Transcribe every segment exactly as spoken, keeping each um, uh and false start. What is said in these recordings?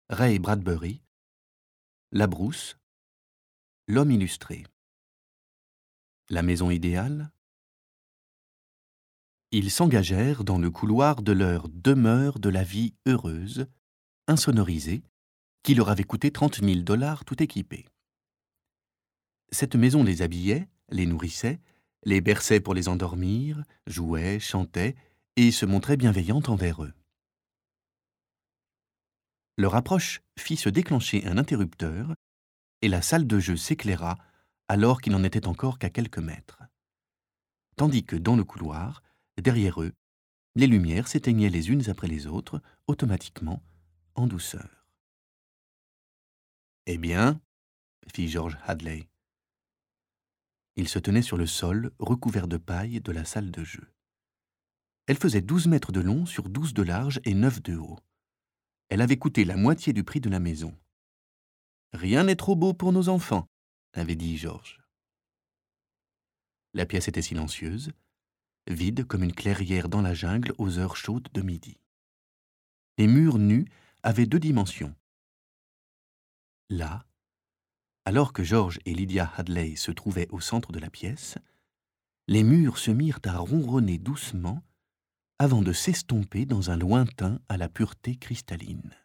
Ray Bradbury, La Brousse, L'Homme illustré. La maison idéale. Ils s'engagèrent dans le couloir de leur demeure de la vie heureuse, insonorisée, qui leur avait coûté trente mille dollars tout équipée. Cette maison les habillait, les nourrissait, les berçait pour les endormir, jouait, chantait et se montrait bienveillante envers eux. Leur approche fit se déclencher un interrupteur et la salle de jeu s'éclaira alors qu'il n'en était encore qu'à quelques mètres. Tandis que dans le couloir, derrière eux, les lumières s'éteignaient les unes après les autres, automatiquement, en douceur. « Eh bien ?» fit George Hadley. Il se tenait sur le sol, recouvert de paille, de la salle de jeu. Elle faisait douze mètres de long sur douze de large et neuf de haut. Elle avait coûté la moitié du prix de la maison. « Rien n'est trop beau pour nos enfants », avait dit George. La pièce était silencieuse, vide comme une clairière dans la jungle aux heures chaudes de midi. Les murs nus avaient deux dimensions. Là, alors que George et Lydia Hadley se trouvaient au centre de la pièce, les murs se mirent à ronronner doucement avant de s'estomper dans un lointain à la pureté cristalline.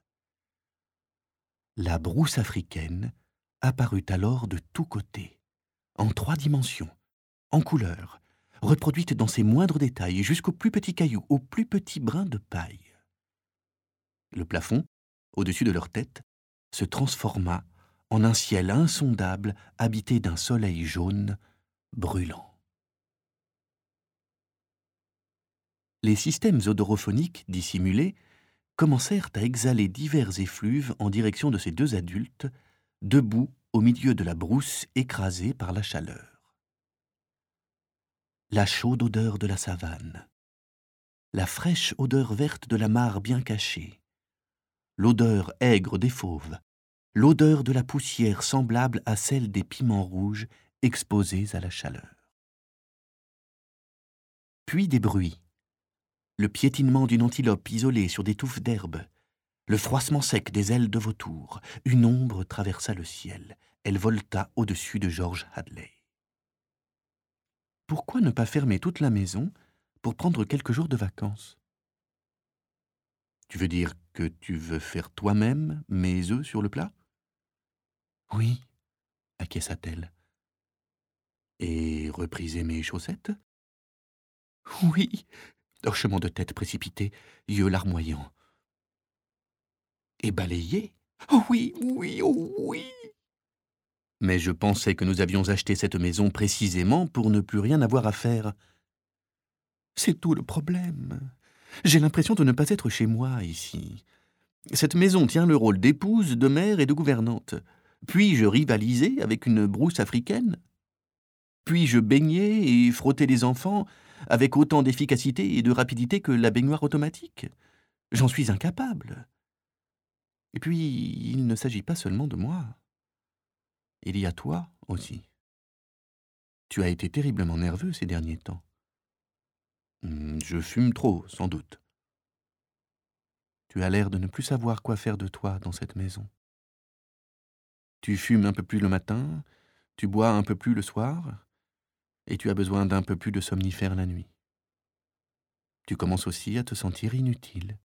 La brousse africaine apparut alors de tous côtés, en trois dimensions, en couleurs, reproduite dans ses moindres détails jusqu'aux plus petits cailloux, aux plus petits brins de paille. Le plafond, au-dessus de leur tête, se transforma en un ciel insondable habité d'un soleil jaune brûlant. Les systèmes odorophoniques dissimulés commencèrent à exhaler divers effluves en direction de ces deux adultes, debout au milieu de la brousse écrasée par la chaleur. La chaude odeur de la savane, la fraîche odeur verte de la mare bien cachée, l'odeur aigre des fauves, l'odeur de la poussière semblable à celle des piments rouges exposés à la chaleur. Puis des bruits, le piétinement d'une antilope isolée sur des touffes d'herbe, le froissement sec des ailes de vautour. Une ombre traversa le ciel. Elle volta au-dessus de George Hadley. Pourquoi ne pas fermer toute la maison pour prendre quelques jours de vacances? Tu veux dire que tu veux faire toi-même mes œufs sur le plat? Oui, acquiesça-t-elle. Et repriser mes chaussettes? Oui, hochement de tête précipité, yeux larmoyants. Et balayer? Oh oui, oui, oh oui! Mais je pensais que nous avions acheté cette maison précisément pour ne plus rien avoir à faire. C'est tout le problème. J'ai l'impression de ne pas être chez moi, ici. Cette maison tient le rôle d'épouse, de mère et de gouvernante. Puis-je rivaliser avec une brousse africaine? Puis-je baigner et frotter les enfants avec autant d'efficacité et de rapidité que la baignoire automatique? J'en suis incapable. Et puis, il ne s'agit pas seulement de moi. Il y a toi aussi. Tu as été terriblement nerveux ces derniers temps. Hmm, Je fume trop, sans doute. Tu as l'air de ne plus savoir quoi faire de toi dans cette maison. Tu fumes un peu plus le matin, tu bois un peu plus le soir, et tu as besoin d'un peu plus de somnifères la nuit. Tu commences aussi à te sentir inutile.